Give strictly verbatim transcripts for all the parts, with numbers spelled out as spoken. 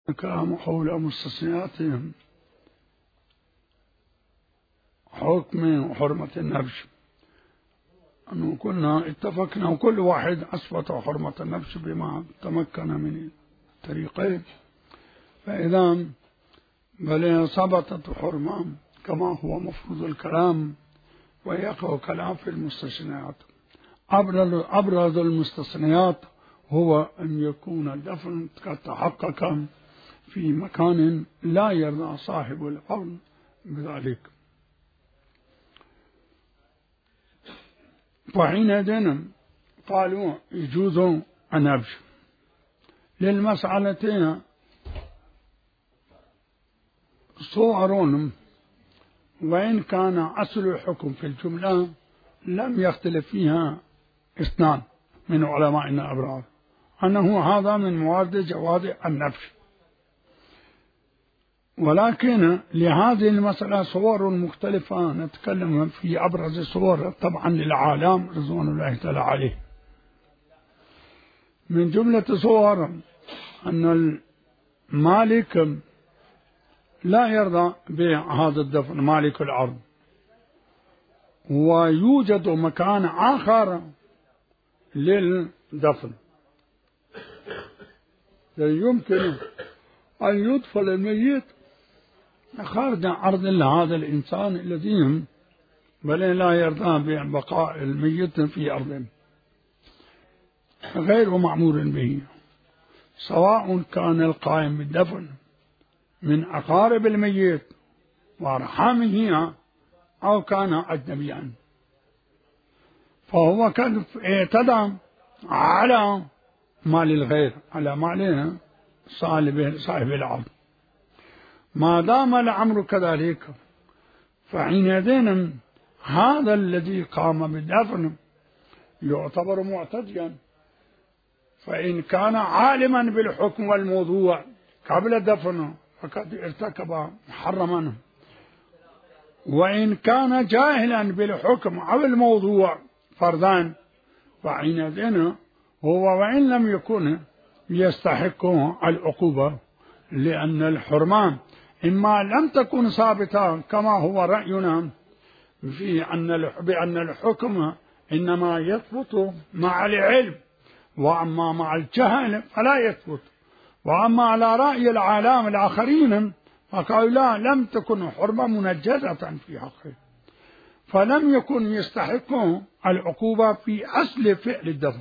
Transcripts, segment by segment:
الكلام حول مستثنياتهم حكم وحرمة النبش، أنه كنا اتفقنا وكل واحد أثبت حرمة النبش بما تمكن من الطريقين، فإذا بل ثبتت حرمة كما هو مفروض الكلام، ويقع كلام في المستثنيات. أبرز المستثنيات هو أن يكون الدفن قد تحقق في مكان لا يرضى صاحب الأرض بذلك، فحينئذ قالوا يجوز النبش. للمسألتين صور، وإن كان أصل الحكم في الجملة لم يختلف فيها اثنان من علماء الأبرار أنه هذا من موارد جواز النبش، ولكن لهذه المسألة صور مختلفة نتكلم في أبرز الصور طبعا للعالم رضوان الله تعالى عليه. من جملة صور أن المالك لا يرضى بهذا الدفن، مالك الأرض، ويوجد مكان آخر للدفن يمكن أن يدفن الميت خارج أرض هذا الإنسان الذي بل لا يرضى ببقاء الميت في أرض غير معمور به، سواء كان القائم بالدفن من أقارب الميت وأرحامه أو كان أجنبيا، فهو قد اعتدى على مال الغير، على مال صاحب الأرض. ما دام الأمر كذلك فحينئذ هذا الذي قام بالدفن يعتبر معتديا، فإن كان عالما بالحكم والموضوع قبل الدفن فقد ارتكب محرما، وإن كان جاهلا بالحكم أو الموضوع فرضان فحينئذ هو وإن لم يكن يستحق العقوبة، لأن الحرمان إما لم تكن ثابتة كما هو رأينا في أن بأن الحكم إنما يثبت مع العلم، وأما مع الجهل فلا يثبت. وأما على رأي العالم الآخرين فقالوا لا، لم تكن حرمة منجزة في حقه، فلم يكن يستحق العقوبة في أصل فعل الدفن،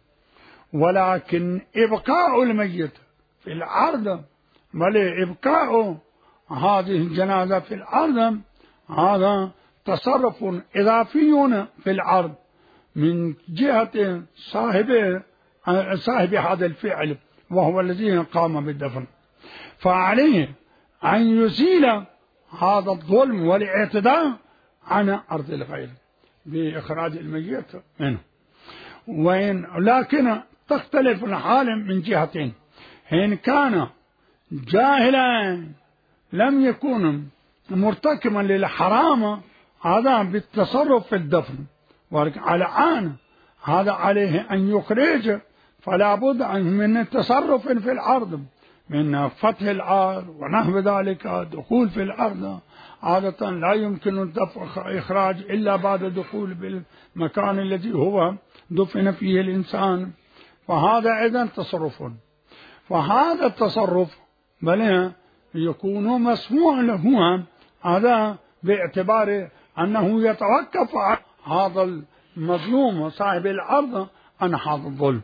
ولكن إبقاء الميت في الأرض بل إبقاء هذه الجنازة في الأرض هذا تصرف إضافي في الأرض من جهة صاحب صاحب هذا الفعل وهو الذي قام بالدفن، فعليه أن يزيل هذا الظلم والاعتداء عن أرض الغير بإخراج الميت منه. وإن لكن تختلف الحال من جهتين، إن كان جاهلا لم يكن مرتكبا للحرام هذا بالتصرف في الدفن، وعلى آن هذا عليه أن يخرج، فلا بد من تصرف في الأرض من فتح الأرض ونحو ذلك، دخول في الأرض عادة لا يمكن الدفع إخراج إلا بعد دخول بالمكان الذي هو دفن فيه الإنسان، فهذا إذن تصرف، فهذا التصرف بل يكون مسموع له هذا باعتبار أنه يتوقف هذا المظلوم صاحب الأرض عن هذا الظلم.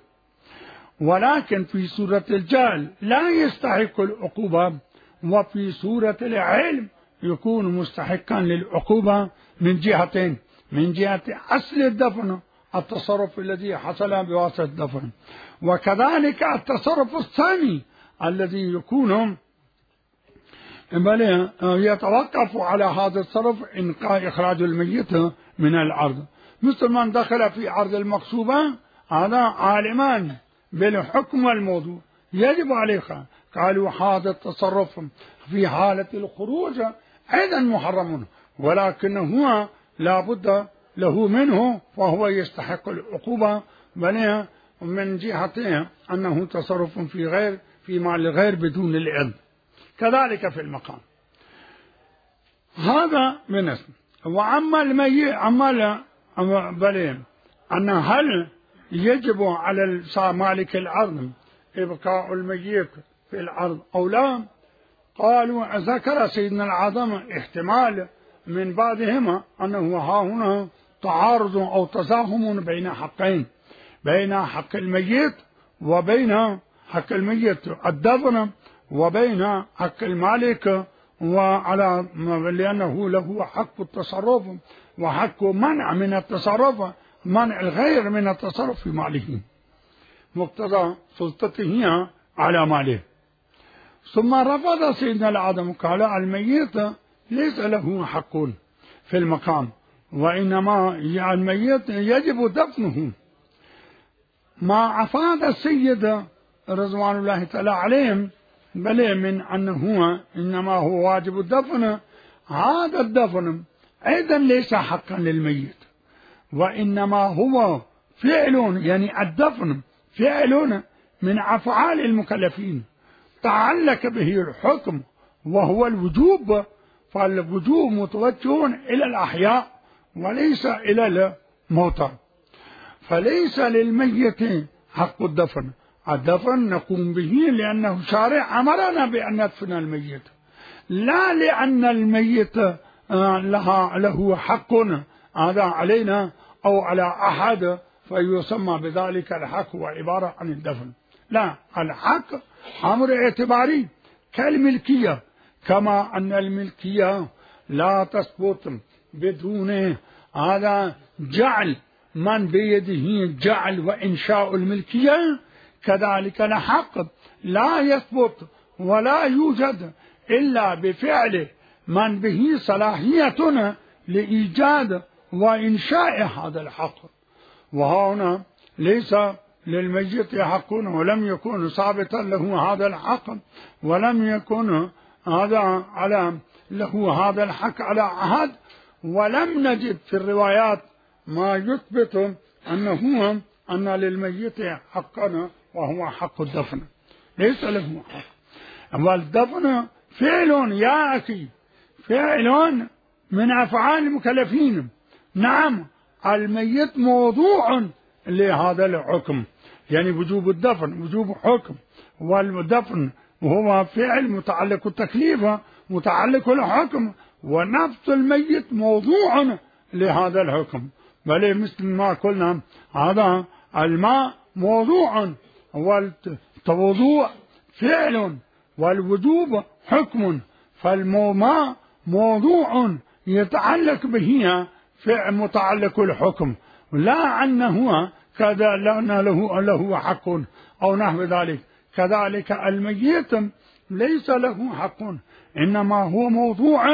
ولكن في سورة الجهل لا يستحق العقوبة، وفي سورة العلم يكون مستحقا للعقوبة من جهتين، من جهة أصل الدفن التصرف الذي حصل بواسطة الدفن، وكذلك التصرف الثاني الذي يكون بل يتوقف على هذا التصرف إنقاء إخراج الميت من الأرض، مثل من دخل في أرض المغصوبة هذا عالمان بالحكم والموضوع يجب عليك، قالوا هذا التصرف في حالة الخروج أيضا محرم، ولكن هو لا بد له منه فهو يستحق العقوبة، بل من جهته أنه تصرف في غير في مال الغير بدون الإذن، كذلك في المقام. هذا من اسم. وأما الميت أما بل أن هل يجب على مالك الأرض إبقاء الميت في الأرض أو لا؟ قالوا ذكر سيدنا العظم احتمال من بعضهما أنه ها هنا تعارض أو تزاحم بين حقين، بين حق الميت وبين حق الميت الدفن وبين حق المالك، وعلى لأنه له حق التصرف وحق منع من التصرف، منع الغير من التصرف في ماله مقتضى سلطته على ماله. ثم رفض سيدنا العظم قال الميت ليس له حق في المقام، وإنما الميت يجب دفنه. ما أفاد السيد رضوان الله تعالى عليهم بل من أنه إنما هو واجب الدفن، هذا الدفن أيضا ليس حقا للميت، وإنما هو فعل، يعني الدفن فعل من أفعال المكلفين تعلق به الحكم وهو الوجوب، فالوجوب متوجه إلى الأحياء وليس إلى الموتى، فليس للميت حق الدفن. الدفن نقوم به لأنه شارع أمرنا بأن ندفن الميت، لا لأن الميت لها له حق هذا علينا أو على أحد فيسمى بذلك الحق وعبارة عن الدفن. لا، الحق أمر اعتباري كالملكية، كما أن الملكية لا تثبت بدون هذا جعل من بيده جعل وإنشاء الملكية، كذلك الحق لا يثبت ولا يوجد إلا بفعل من به صلاحية لإيجاد وإنشاء هذا الحق. وهنا ليس للميت حق ولم يكن ثابتا له هذا الحق، ولم يكن هذا على له هذا الحق على عهد، ولم نجد في الروايات ما يثبت أنه أن للميت حقا وهو حق الدفن، ليس له حق. والدفن فعل يا أخي، فعل من أفعال المكلفين. نعم الميت موضوع لهذا الحكم، يعني وجوب الدفن وجوب حكم، والدفن وهو فعل متعلق التكليف متعلق الحكم، ونفس الميت موضوع لهذا الحكم. بل مثل ما قلنا هذا الماء موضوع، والتوضوع فعل والوجوب حكم، فالماء موضوع يتعلق به فعل متعلق الحكم، لا أنه كذا لأن له له حق أو نحو ذلك. كذلك الميت ليس له حق، إنما هو موضوع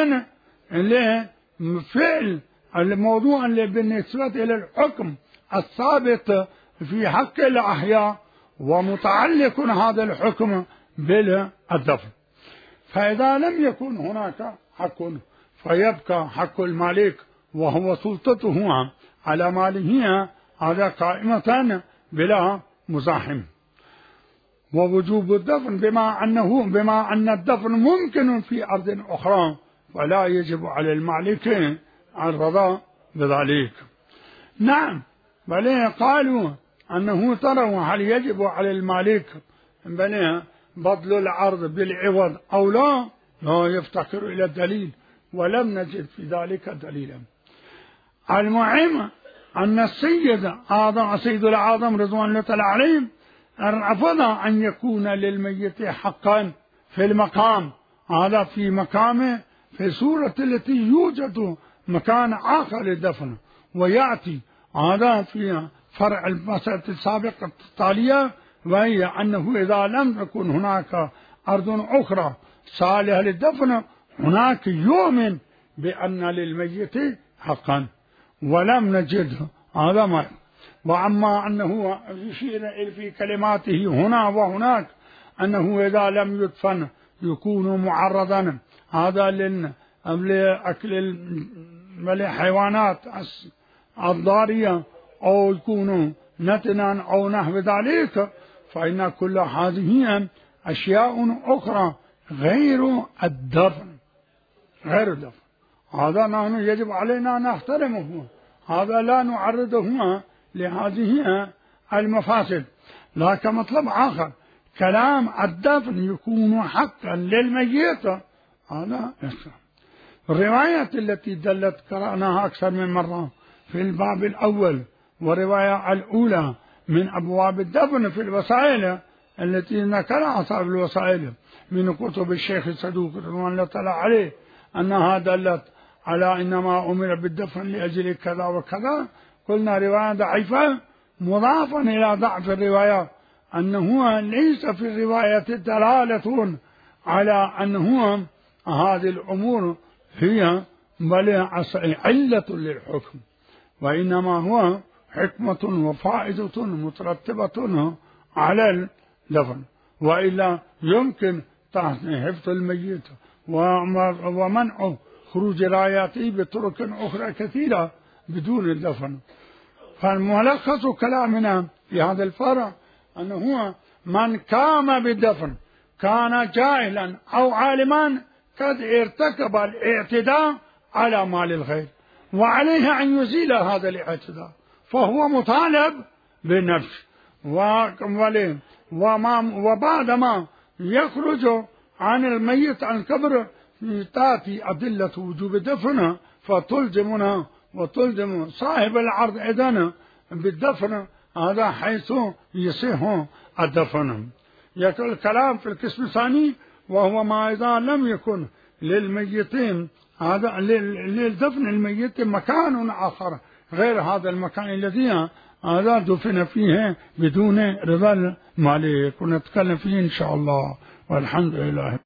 لفعل الموضوع اللي بالنسبة إلى الحكم الثابت في حق الأحياء، ومتعلق هذا الحكم بالدفن. فإذا لم يكن هناك حق فيبقى حق المالك وهو سلطته على ماله، هذا قائمة بلا مزاحم. ووجوب الدفن بما أنه بما أن الدفن ممكن في أرض أخرى، ولا يجب على المالك الرضا بذلك. نعم، بل قالوا أنه تروا هل يجب على المالك بل بذل العرض بالعوض أو لا، لا يفتقر إلى الدليل، ولم نجد في ذلك دليلا. المهم أن السيد آدم سيد العظم رضوان الله تعالى عليه رفض أن يكون للميت حقا في المقام، هذا في مقامه في سورة التي يوجد مكان آخر للدفن، ويأتي هذا في فرع المسألة السابقة التالية، وهي أنه إذا لم تكن هناك أرض أخرى صالحة للدفن هناك يؤمن بأن للميت حقا، ولم نجده هذا ما. وأما أنه يشير في كلماته هنا وهناك أنه إذا لم يدفن يكون معرضا هذا لأكل الحيوانات الضارية أو يكون نتنا أو نحو ذلك، فإن كل هذه أشياء أخرى غير الدفن، غير الدفن. هذا نحن يجب علينا أن نحترمه، هذا لا نعرضه لهذه المفاسد. لكن مطلب آخر، كلام الدفن يكون حقا للميت، هذا يسر. الرواية التي دلت قرأناها أكثر من مرة في الباب الأول والرواية الأولى من أبواب الدفن في الوسائل التي ذكرها أصحاب الوسائل من كتب الشيخ الصدوق رضوان الله تعالى عليه أنها دلت على إنما أمر بالدفن لأجل كذا وكذا، قلنا رواية ضعيفة مضافا إلى ضعف الرواية أنه ليس في الرواية دلالة على أنه هذه الأمور هي بل علة للحكم، وإنما هو حكمة وفائدة مترتبة على الدفن، وإلا يمكن حفظ الميت ومنع خروج راياته بطرق أخرى كثيرة بدون الدفن. فالملخص كلامنا في هذا الفرع أنه من قام بالدفن كان جاهلا أو عالما قد ارتكب الاعتداء على مال الغير، وعليه أن يزيل هذا الاعتداء، فهو مطالب بالنفس. وبعدما يخرج عن الميت عن قبره تأتي أدلة وجوب دفنه فتلزمنا وتلزم صاحب العرض إذن بالدفن، هذا حيث يصح الدفن. يقول الكلام في القسم الثاني وهو ما إذا لم يكن للميتين هذا للدفن الميت مكان آخر غير هذا المكان الذي هذا دفن فيه بدون رضا المالك، ونتكلم فيه إن شاء الله، والحمد لله.